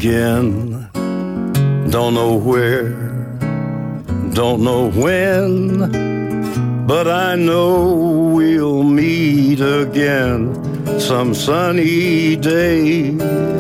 again. Don't know where, don't know when, but I know we'll meet again some sunny day.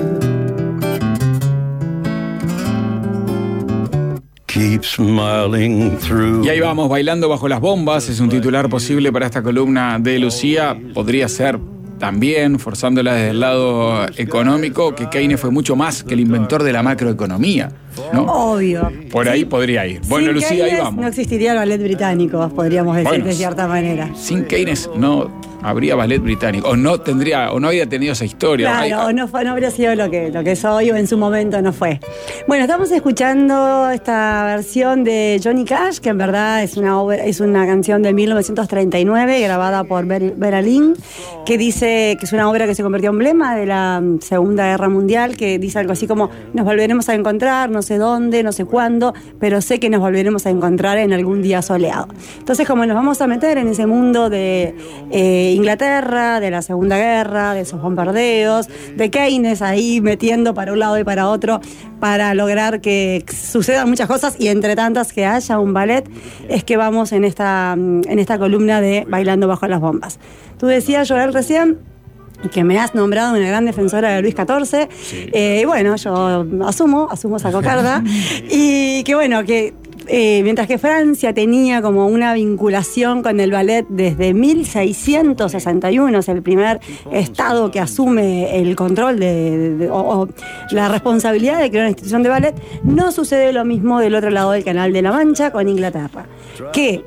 Keep smiling through. Y ahí vamos, Bailando bajo las bombas, es un titular posible para esta columna de Lucía. Podría ser también, forzándola desde el lado económico, que Keynes fue mucho más que el inventor de la macroeconomía, ¿no? Obvio. Por ahí podría ir. Bueno, sin Lucía, Keynes ahí vamos. No existiría el ballet británico, podríamos decir, Bueno, de cierta manera. Sin Keynes no habría ballet británico, o no habría tenido esa historia. Claro, no habría sido lo que es hoy, o en su momento no fue. Bueno, estamos escuchando esta versión de Johnny Cash, que en verdad es una canción de 1939 grabada por Vera Lynn, que dice que es una obra que se convirtió en emblema de la Segunda Guerra Mundial, que dice algo así como: nos volveremos a encontrar, no sé dónde, no sé cuándo, pero sé que nos volveremos a encontrar en algún día soleado. Entonces, como nos vamos a meter en ese mundo de Inglaterra, de la Segunda Guerra, de esos bombardeos, de Keynes ahí metiendo para un lado y para otro para lograr que sucedan muchas cosas, y entre tantas que haya un ballet, es que vamos en esta columna de Bailando bajo las bombas. Tú decías, Joel, recién que me has nombrado una gran defensora de Luis XIV. Sí. Y bueno, yo asumo esa cocarda. Y que bueno, que mientras que Francia tenía como una vinculación con el ballet desde 1661, es el primer estado que asume el control o la responsabilidad de crear una institución de ballet, no sucede lo mismo del otro lado del Canal de la Mancha con Inglaterra, que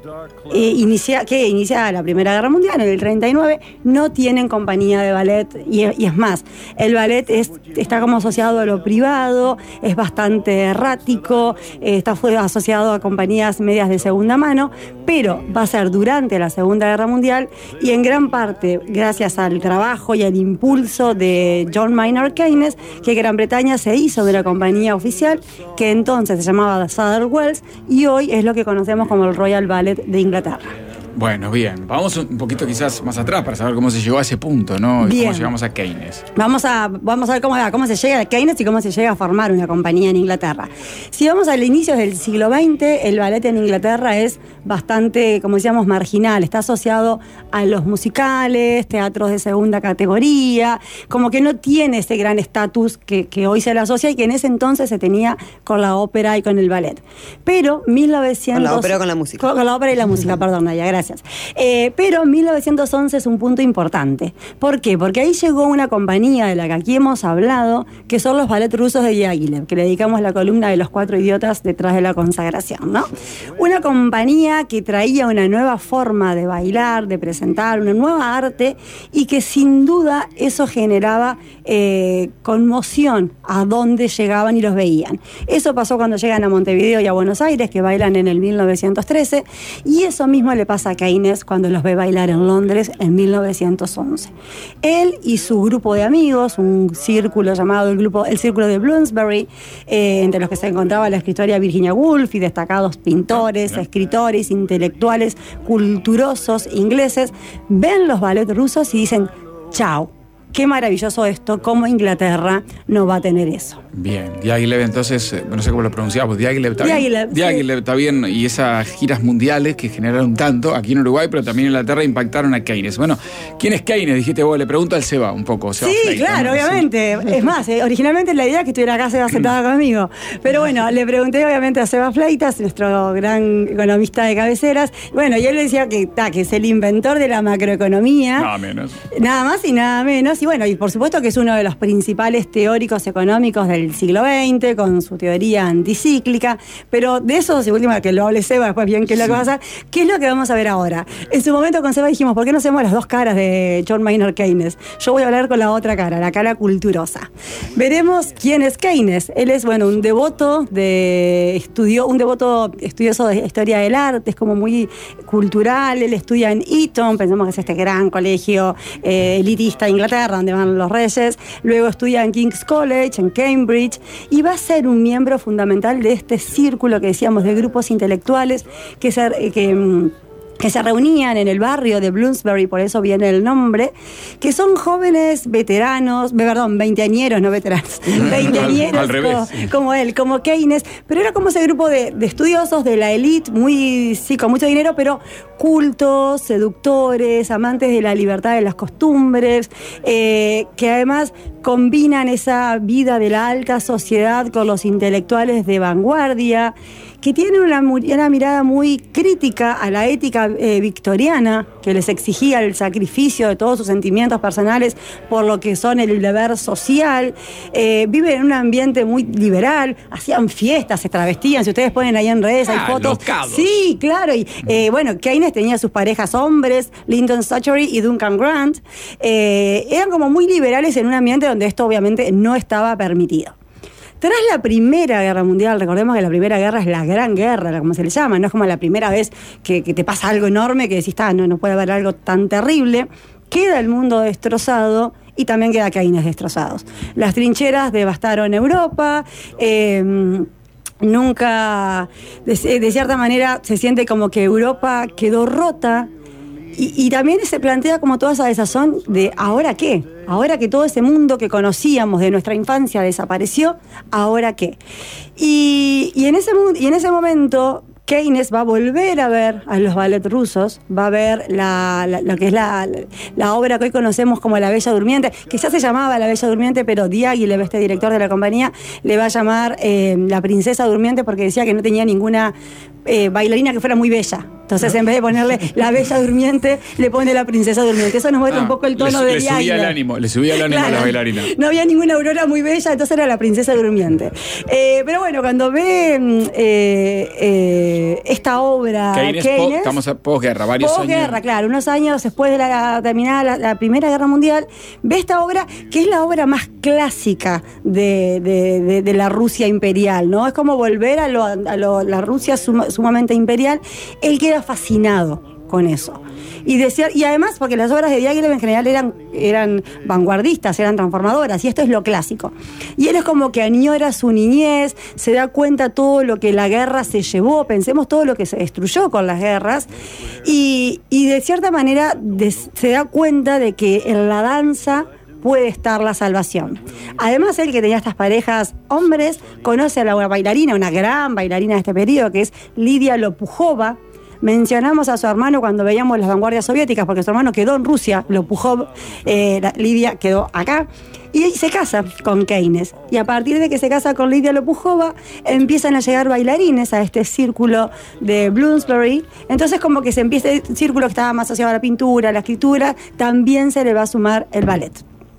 inicia la Primera Guerra Mundial en el 39, no tienen compañía de ballet, y es más, el ballet está como asociado a lo privado, es bastante errático, fue asociado a compañías medias de segunda mano, pero va a ser durante la Segunda Guerra Mundial, y en gran parte gracias al trabajo y al impulso de John Maynard Keynes, que Gran Bretaña se hizo de la compañía oficial, que entonces se llamaba Southern Wells, y hoy es lo que conocemos como el Royal Ballet de Inglaterra. Bueno, bien. Vamos un poquito quizás más atrás para saber cómo se llegó a ese punto, ¿no? Y cómo llegamos a Keynes. Vamos a ver cómo se llega a Keynes y cómo se llega a formar una compañía en Inglaterra. Si vamos al inicio del siglo XX, el ballet en Inglaterra es bastante, como decíamos, marginal. Está asociado a los musicales, teatros de segunda categoría, como que no tiene ese gran estatus que hoy se le asocia y que en ese entonces se tenía con la ópera y con el ballet. Pero 1900... Con la ópera o con la música. Con la ópera y la música, perdón, Naya, gracias. Pero 1911 es un punto importante. ¿Por qué? Porque ahí llegó una compañía de la que aquí hemos hablado, que son los ballet rusos de Diaghilev, que le dedicamos la columna de los 4 idiotas detrás de la consagración, ¿no? Una compañía que traía una nueva forma de bailar, de presentar, una nueva arte, y que sin duda eso generaba conmoción a donde llegaban y los veían. Eso pasó cuando llegan a Montevideo y a Buenos Aires, que bailan en el 1913, y eso mismo le pasa a Keynes cuando los ve bailar en Londres en 1911. Él y su grupo de amigos, un círculo llamado el Círculo de Bloomsbury, entre los que se encontraba la escritora Virginia Woolf y destacados pintores, escritores, intelectuales, culturosos ingleses, ven los ballets rusos y dicen: chao, qué maravilloso esto, cómo Inglaterra no va a tener eso. Bien, Diaghilev, entonces, no sé cómo lo pronunciamos, Diaghilev está bien. Diaghilev está bien, y esas giras mundiales que generaron tanto aquí en Uruguay, pero también en Inglaterra, impactaron a Keynes. Bueno, ¿quién es Keynes? Dijiste vos, le pregunto al Seba un poco. Seba Fleitas, claro, ¿no? Obviamente. Sí. Es más, originalmente la idea es que estuviera acá Seba sentada conmigo. Pero bueno, le pregunté obviamente a Seba Fleitas, nuestro gran economista de cabeceras. Bueno, y él decía que es el inventor de la macroeconomía. Nada menos. Nada más y nada menos. Y bueno, y por supuesto que es uno de los principales teóricos económicos del siglo XX, con su teoría anticíclica, pero de eso, si última que lo hable Seba, después bien qué es lo que va a pasar, qué es lo que vamos a ver ahora. En su momento con Seba dijimos, ¿por qué no hacemos las dos caras de John Maynard Keynes? Yo voy a hablar con la otra cara, la cara culturosa. Veremos quién es Keynes. Él es, bueno, un devoto estudioso de historia del arte, es como muy cultural. Él estudia en Eton, pensamos que es este gran colegio elitista de Inglaterra, donde van los reyes. Luego estudia en King's College, en Cambridge, y va a ser un miembro fundamental de este círculo que decíamos de grupos intelectuales que que se reunían en el barrio de Bloomsbury, por eso viene el nombre, que son jóvenes veteranos, veinteañeros, no veteranos, veinteañeros al revés, como él, como Keynes, pero era como ese grupo de estudiosos de la élite, con mucho dinero, pero cultos, seductores, amantes de la libertad de las costumbres, que además combinan esa vida de la alta sociedad con los intelectuales de vanguardia, que tienen una mirada muy crítica a la ética victoriana, que les exigía el sacrificio de todos sus sentimientos personales por lo que son el deber social. Viven en un ambiente muy liberal, hacían fiestas, se travestían. Si ustedes ponen ahí en redes, hay fotos. Locados. Sí, claro. Y Keynes tenía sus parejas hombres, Lyndon Stuttery y Duncan Grant. Eran como muy liberales en un ambiente donde esto obviamente no estaba permitido. Tras la Primera Guerra Mundial, recordemos que la Primera Guerra es la Gran Guerra, como se le llama, no es como la primera vez que te pasa algo enorme que decís, no puede haber algo tan terrible. Queda el mundo destrozado y también queda Keynes destrozados. Las trincheras devastaron Europa, nunca, de cierta manera, se siente como que Europa quedó rota. Y también se plantea como toda esa desazón de ¿ahora qué? Ahora que todo ese mundo que conocíamos de nuestra infancia desapareció, ¿ahora qué? Y en ese momento Keynes va a volver a ver a los ballet rusos, va a ver lo que es la obra que hoy conocemos como La Bella Durmiente, que ya se llamaba La Bella Durmiente, pero Diaghilev, este director de la compañía, le va a llamar La Princesa Durmiente porque decía que no tenía ninguna bailarina que fuera muy bella. Entonces, en vez de ponerle La Bella Durmiente, le pone La Princesa Durmiente. Eso nos muestra un poco el tono de Diaghilev. Le subía el ánimo claro, a la bailarina. No había ninguna aurora muy bella, entonces era La Princesa Durmiente. Pero bueno, cuando ve esta obra Keynes, estamos a posguerra, varios años. Posguerra, claro, unos años después de terminada la Primera Guerra Mundial, ve esta obra que es la obra más clásica de la Rusia imperial, ¿no? Es como volver a la Rusia sumamente imperial. Él queda fascinado con eso. Y además, porque las obras de Diaghilev en general eran vanguardistas, eran transformadoras, y esto es lo clásico. Y él es como que añora su niñez, se da cuenta todo lo que la guerra se llevó, pensemos todo lo que se destruyó con las guerras, y de cierta manera se da cuenta de que en la danza puede estar la salvación. Además, él que tenía estas parejas hombres, conoce a la bailarina, una gran bailarina de este periodo, que es Lidia Lopujova. Mencionamos a su hermano cuando veíamos las vanguardias soviéticas, porque su hermano quedó en Rusia, Lopujov, Lidia quedó acá, y se casa con Keynes. Y a partir de que se casa con Lidia Lopujova, empiezan a llegar bailarines a este círculo de Bloomsbury. Entonces, como que se empieza el círculo que estaba más asociado a la pintura, a la escritura, también se le va a sumar el ballet.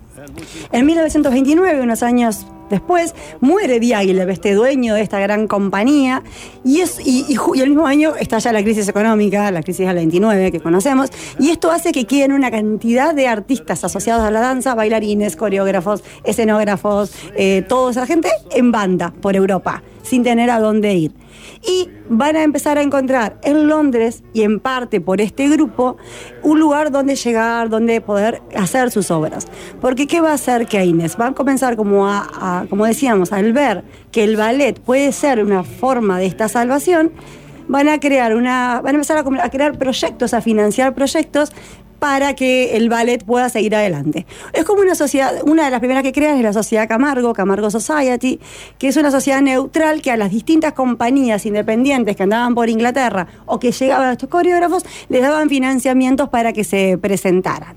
En 1929, unos años después, muere Diaghilev, este dueño de esta gran compañía, y el mismo año estalla la crisis económica, la crisis del 29 que conocemos, y esto hace que queden una cantidad de artistas asociados a la danza, bailarines, coreógrafos, escenógrafos, toda esa gente en banda por Europa, sin tener a dónde ir. Y van a empezar a encontrar en Londres, y en parte por este grupo, un lugar donde llegar, donde poder hacer sus obras. Porque ¿qué va a hacer Keynes? Va a comenzar como decíamos, al ver que el ballet puede ser una forma de esta salvación, van a empezar a crear proyectos, a financiar proyectos para que el ballet pueda seguir adelante. Es como una sociedad, una de las primeras que crean es la sociedad Camargo Society, que es una sociedad neutral que a las distintas compañías independientes que andaban por Inglaterra o que llegaban a estos coreógrafos, les daban financiamientos para que se presentaran.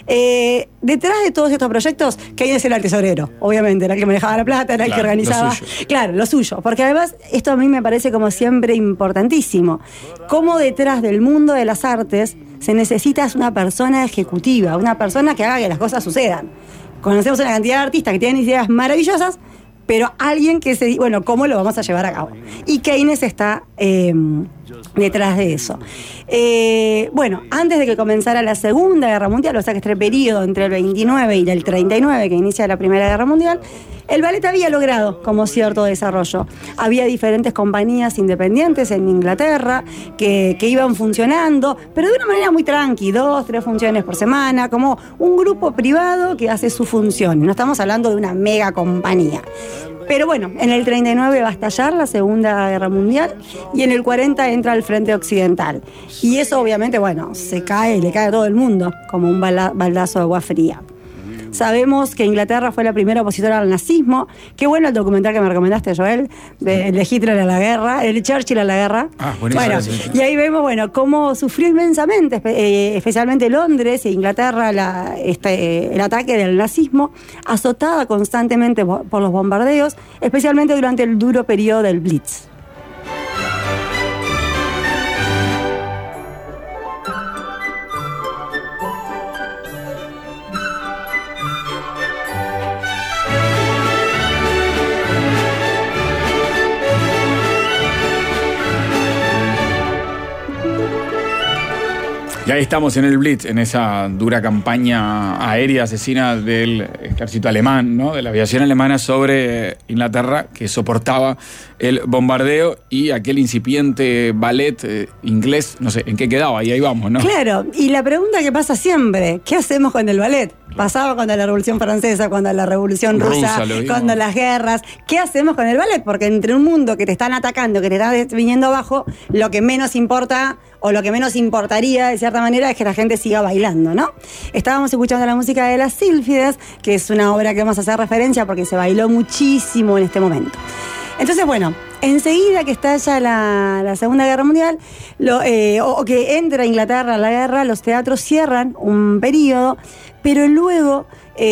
Detrás de todos estos proyectos, Keynes era el tesorero, obviamente, era el que manejaba la plata, era el que organizaba. Lo suyo. Porque además, esto a mí me parece como siempre importantísimo. Cómo detrás del mundo de las artes se necesita una persona ejecutiva, una persona que haga que las cosas sucedan. Conocemos una cantidad de artistas que tienen ideas maravillosas, pero alguien que se dice, bueno, ¿cómo lo vamos a llevar a cabo? Y Keynes está detrás de eso. Antes de que comenzara la Segunda Guerra Mundial, o sea que este periodo entre el 29 y el 39, que inicia la Primera Guerra Mundial, el ballet había logrado como cierto desarrollo. Había diferentes compañías independientes en Inglaterra que iban funcionando, pero de una manera muy tranqui, 2, 3 funciones por semana, como un grupo privado que hace su función. No estamos hablando de una mega compañía. Pero bueno, en el 39 va a estallar la Segunda Guerra Mundial y en el 40 entra el Frente Occidental. Y eso obviamente, bueno, le cae a todo el mundo como un baldazo de agua fría. Sabemos que Inglaterra fue la primera opositora al nazismo. Qué bueno el documental que me recomendaste, Joel, de Hitler a la guerra, de Churchill a la guerra. Bueno, y ahí vemos, bueno, cómo sufrió inmensamente, especialmente Londres e Inglaterra, el ataque del nazismo, azotada constantemente por los bombardeos, especialmente durante el duro periodo del Blitz. Y ahí estamos en el Blitz, en esa dura campaña aérea asesina del ejército alemán, ¿no? De la aviación alemana sobre Inglaterra, que soportaba el bombardeo y aquel incipiente ballet inglés, no sé, ¿en qué quedaba? Y ahí vamos, ¿no? Claro, y la pregunta que pasa siempre, ¿qué hacemos con el ballet? Pasaba cuando la Revolución Francesa, cuando la Revolución Rusa, cuando las guerras. ¿Qué hacemos con el ballet? Porque entre un mundo que te están atacando, que te está viniendo abajo, lo que menos importa o lo que menos importaría de cierta manera es que la gente siga bailando, ¿no? Estábamos escuchando la música de Las Sílfides, que es una obra que vamos a hacer referencia porque se bailó muchísimo en este momento. Entonces, bueno, enseguida que estalla la Segunda Guerra Mundial, o que entra Inglaterra a la guerra, los teatros cierran un periodo, pero luego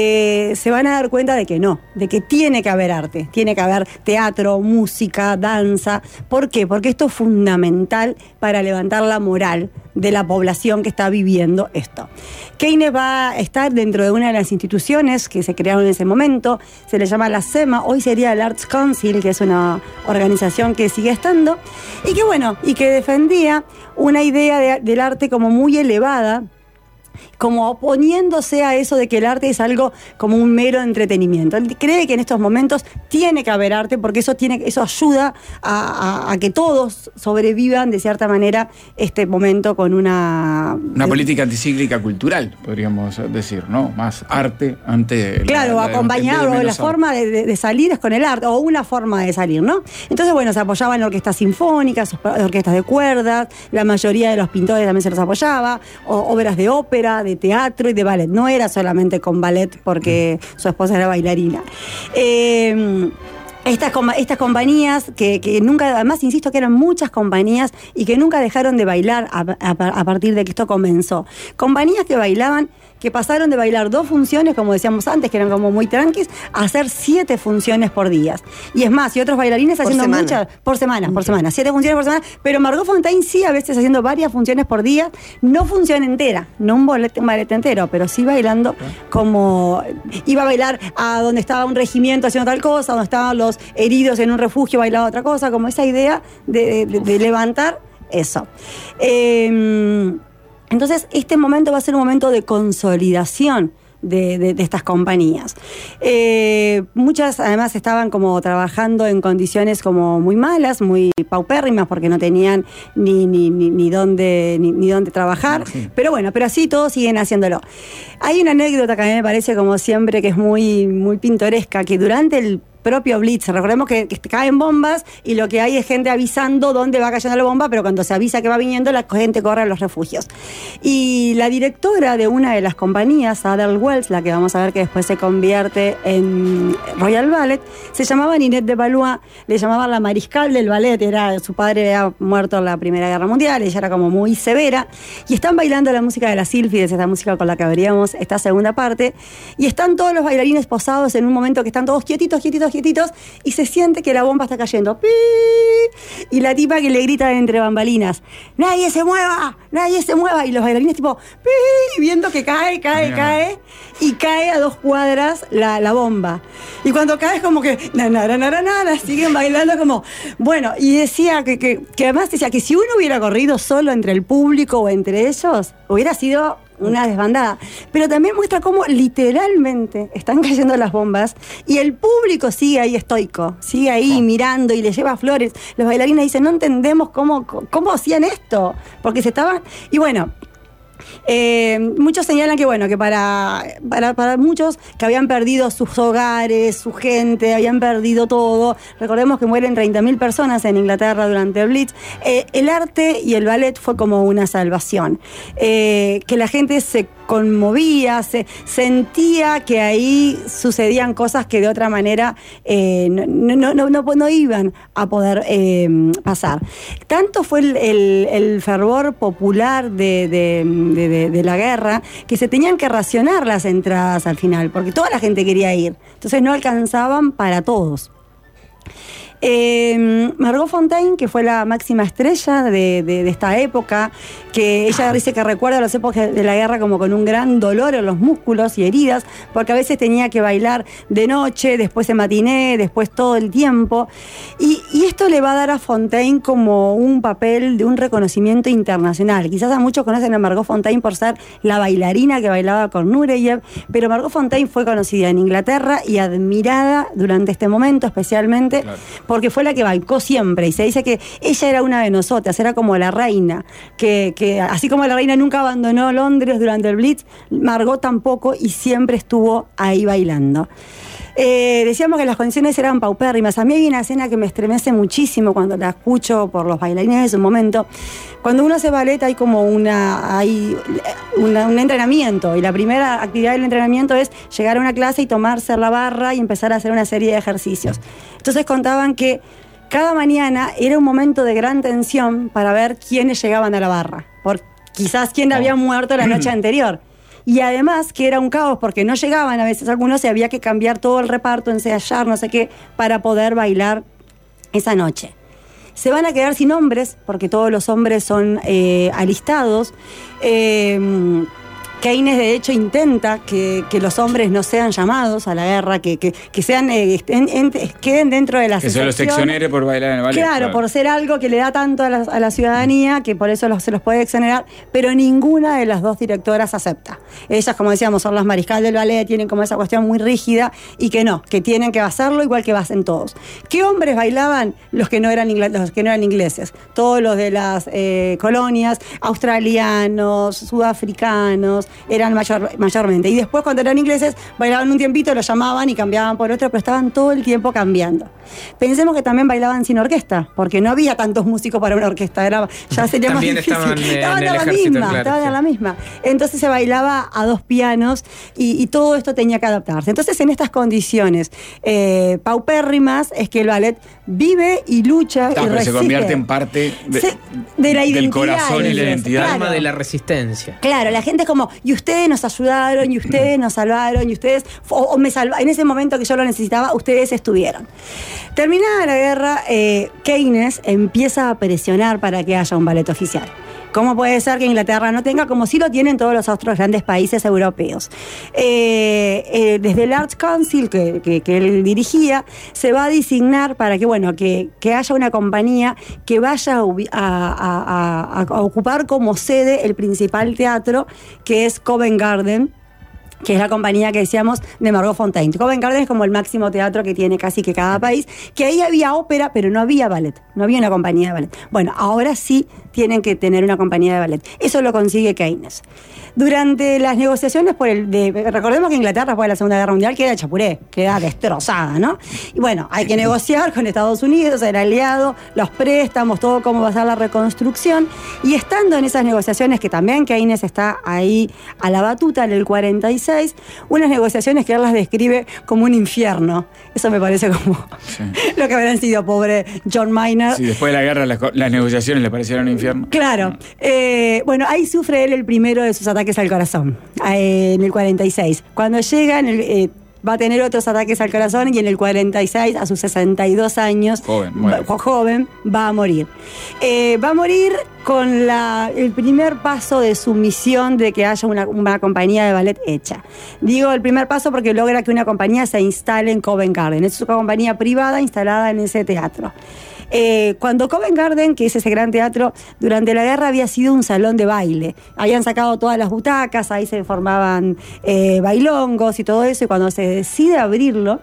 se van a dar cuenta de que no, de que tiene que haber arte, tiene que haber teatro, música, danza. ¿Por qué? Porque esto es fundamental para levantar la moral de la población que está viviendo esto. Keynes va a estar dentro de una de las instituciones que se crearon en ese momento, se le llama la SEMA, hoy sería el Arts Council, que es una organización que sigue estando, y que bueno, y que defendía una idea del arte como muy elevada, como oponiéndose a eso de que el arte es algo como un mero entretenimiento. Él cree que en estos momentos tiene que haber arte porque eso ayuda a que todos sobrevivan de cierta manera este momento con una política anticíclica cultural, podríamos decir, ¿no? Más arte ante... Claro, acompañado, la forma de salir es con el arte, o una forma de salir, ¿no? Entonces, bueno, se apoyaban orquestas sinfónicas, orquestas de cuerdas, la mayoría de los pintores también se los apoyaba, obras de ópera, de teatro y de ballet. No era solamente con ballet porque su esposa era bailarina. Estas compañías que nunca, además insisto que eran muchas compañías y que nunca dejaron de bailar a partir de que esto comenzó. Compañías que bailaban, que pasaron de bailar 2 funciones, como decíamos antes, que eran como muy tranquis, a hacer 7 funciones por día. Y es más, y otros bailarines haciendo muchas, por semana, 7 funciones por semana, pero Margot Fonteyn sí a veces haciendo varias funciones por día, no función entera, no un ballet entero, pero sí bailando como iba a bailar a donde estaba un regimiento haciendo tal cosa, donde estaban los heridos en un refugio bailaba otra cosa, como esa idea de levantar eso. Entonces, este momento va a ser un momento de consolidación de estas compañías. Muchas, además, estaban como trabajando en condiciones como muy malas, muy paupérrimas, porque no tenían ni dónde trabajar. Pero bueno, pero así todos siguen haciéndolo. Hay una anécdota que a mí me parece, como siempre, que es muy, muy pintoresca, que durante el propio Blitz, recordemos que caen bombas y lo que hay es gente avisando dónde va cayendo la bomba, pero cuando se avisa que va viniendo, la gente corre a los refugios. Y la directora de una de las compañías, Adele Wells, la que vamos a ver que después se convierte en Royal Ballet, se llamaba Ninette de Valois, le llamaban la mariscal del ballet, su padre había muerto en la Primera Guerra Mundial, ella era como muy severa, y están bailando la música de Las Sílfides, esta música con la que abríamos esta segunda parte, y están todos los bailarines posados en un momento que están todos quietitos, y se siente que la bomba está cayendo. ¡Pi! Y la tipa que le grita entre bambalinas, ¡nadie se mueva! Y los bailarines tipo, ¡pi! Viendo que cae, y cae a 2 cuadras la bomba. Y cuando cae es como que, siguen bailando como, bueno, y decía que además decía que si uno hubiera corrido solo entre el público o entre ellos, hubiera sido una desbandada. Pero también muestra cómo literalmente están cayendo las bombas y el público sigue ahí estoico, sigue ahí mirando y le lleva flores. Los bailarines dicen, no entendemos cómo hacían esto, porque se estaban... Y bueno, Muchos señalan que bueno, que para muchos que habían perdido sus hogares, su gente, habían perdido todo. Recordemos que mueren 30.000 personas en Inglaterra durante el Blitz. El arte y el ballet fue como una salvación. Que la gente se conmovía, se sentía que ahí sucedían cosas que de otra manera no iban a poder pasar. Tanto fue el fervor popular de la guerra que se tenían que racionar las entradas al final, porque toda la gente quería ir. Entonces no alcanzaban para todos. Margot Fonteyn, que fue la máxima estrella de esta época, que ella dice que recuerda las épocas de la guerra como con un gran dolor en los músculos y heridas, porque a veces tenía que bailar de noche, después de matiné, después todo el tiempo, y esto le va a dar a Fonteyn como un papel de un reconocimiento internacional. Quizás a muchos conocen a Margot Fonteyn por ser la bailarina que bailaba con Nureyev, pero Margot Fonteyn fue conocida en Inglaterra y admirada durante este momento especialmente, claro, porque fue la que bailó siempre, y se dice que ella era una de nosotras, era como la reina, que así como la reina nunca abandonó Londres durante el Blitz, Margot tampoco, y siempre estuvo ahí bailando. Decíamos que las condiciones eran paupérrimas. A mí hay una escena que me estremece muchísimo cuando la escucho por los bailarines de su momento. Cuando uno hace ballet hay como un entrenamiento, y la primera actividad del entrenamiento es llegar a una clase y tomarse la barra y empezar a hacer una serie de ejercicios. Entonces contaban que cada mañana era un momento de gran tensión para ver quiénes llegaban a la barra, por quizás quién había muerto la noche anterior. Y además que era un caos porque no llegaban a veces algunos y había que cambiar todo el reparto, ensayar, no sé qué, para poder bailar esa noche. Se van a quedar sin hombres porque todos los hombres son alistados. Keynes de hecho intenta que los hombres no sean llamados a la guerra, que sean queden dentro de la sección. Que se los exonere por bailar en el ballet. Claro, por ser algo que le da tanto a la ciudadanía, que por eso se los puede exonerar, pero ninguna de las dos directoras acepta. Ellas, como decíamos, son las mariscal del ballet, tienen como esa cuestión muy rígida, y que tienen que hacerlo igual que hacen todos. ¿Qué hombres bailaban? Los que no eran ingleses. Todos los de las colonias, australianos, sudafricanos, eran mayormente. Y después, cuando eran ingleses, bailaban un tiempito, los llamaban y cambiaban por otro, pero estaban todo el tiempo cambiando. Pensemos que también bailaban sin orquesta, porque no había tantos músicos para una orquesta, ya sería más difícil. Estaban en la misma. Entonces se bailaba a dos pianos y todo esto tenía que adaptarse. Entonces, en estas condiciones paupérrimas es que el ballet vive y lucha y resiste. Se convierte en parte de la identidad, del corazón y la identidad. Claro. Alma de la resistencia. Claro, la gente es como, y ustedes nos ayudaron, y ustedes nos salvaron, y ustedes, o me salvaron, en ese momento que yo lo necesitaba, ustedes estuvieron. Terminada la guerra, Keynes empieza a presionar para que haya un ballet oficial. ¿Cómo puede ser que Inglaterra no tenga, como sí lo tienen todos los otros grandes países europeos? Desde el Arts Council que él dirigía, se va a designar para que haya una compañía que vaya a ocupar como sede el principal teatro, que es Covent Garden, que es la compañía que decíamos de Margot Fonteyn. Covent Garden es como el máximo teatro que tiene casi que cada país, que ahí había ópera, pero no había ballet, no había una compañía de ballet. Bueno, ahora sí tienen que tener una compañía de ballet. Eso lo consigue Keynes. Durante las negociaciones recordemos que Inglaterra después de la Segunda Guerra Mundial queda chapuré, queda destrozada, ¿no? Y bueno, hay que negociar con Estados Unidos, el aliado, los préstamos, todo cómo va a ser la reconstrucción. Y estando en esas negociaciones, que también Keynes está ahí a la batuta en el 46, unas negociaciones que él las describe como un infierno. Eso me parece como lo que habrán sido, pobre John Maynard. Sí, después de la guerra las negociaciones le parecieron un infierno. Claro. Bueno, ahí sufre él el primero de sus ataques al corazón, en el 46. Cuando llega, va a tener otros ataques al corazón, y en el 46, a sus 62 años, joven, va a morir. Va a morir con el primer paso de su misión de que haya una compañía de ballet hecha. Digo el primer paso porque logra que una compañía se instale en Covent Garden. Es una compañía privada instalada en ese teatro. Cuando Covent Garden, que es ese gran teatro, durante la guerra había sido un salón de baile. Habían sacado todas las butacas, ahí se formaban bailongos y todo eso, y cuando se decide abrirlo,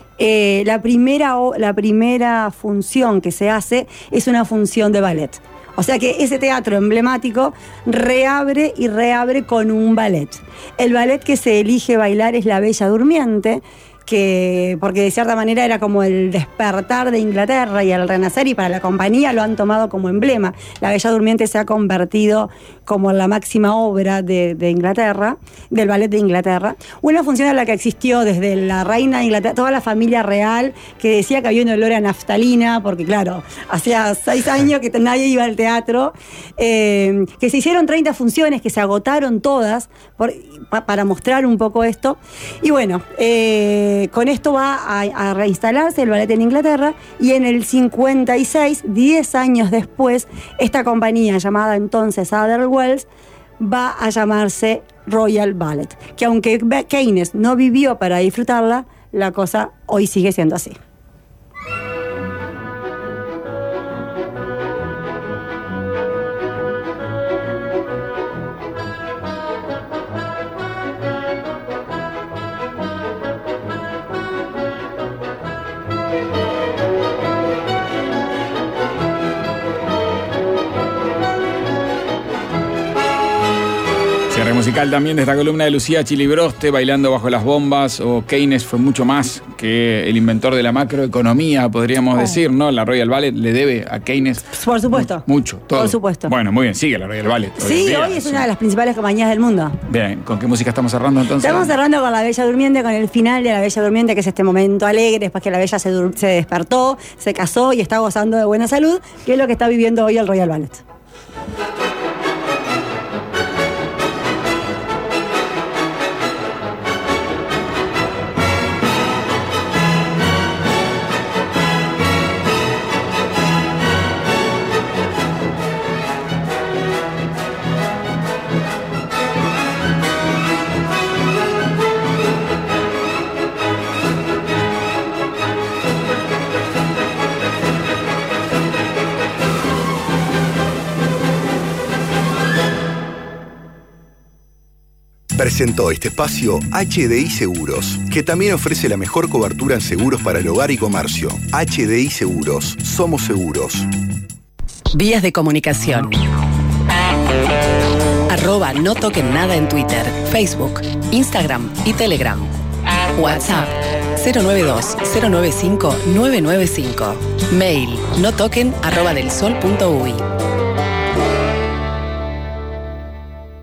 la primera función que se hace es una función de ballet. O sea que ese teatro emblemático reabre y reabre con un ballet. El ballet que se elige bailar es La Bella Durmiente, porque de cierta manera era como el despertar de Inglaterra y el renacer, y para la compañía lo han tomado como emblema. La Bella Durmiente se ha convertido como la máxima obra de Inglaterra, del ballet de Inglaterra. Una función a la que existió desde la reina de Inglaterra, toda la familia real, que decía que había un olor a naftalina, porque claro, hacía 6 años que nadie iba al teatro, que se hicieron 30 funciones, que se agotaron todas para mostrar un poco esto. Y bueno, con esto va a reinstalarse el ballet en Inglaterra, y en el 56, 10 años después, esta compañía llamada entonces Wells va a llamarse Royal Ballet, que aunque Keynes no vivió para disfrutarla, la cosa hoy sigue siendo así. Musical también de esta columna de Lucía Chilibroste, Bailando bajo las bombas, o Keynes fue mucho más que el inventor de la macroeconomía, podríamos decir, ¿no? La Royal Ballet le debe a Keynes. Por supuesto. Mucho, todo. Por supuesto. Bueno, muy bien, sigue la Royal Ballet. Sí, hoy es una de las principales compañías del mundo. Bien, ¿con qué música estamos cerrando entonces? Estamos cerrando con La Bella Durmiente, con el final de La Bella Durmiente, que es este momento alegre, después que la Bella se despertó, se casó y está gozando de buena salud, que es lo que está viviendo hoy el Royal Ballet. Presentó este espacio HDI Seguros, que también ofrece la mejor cobertura en seguros para el hogar y comercio. HDI Seguros, somos seguros. Vías de comunicación. @no toquen nada en Twitter, Facebook, Instagram y Telegram. WhatsApp 092-095-995. Mail notoquen@delsol.uy.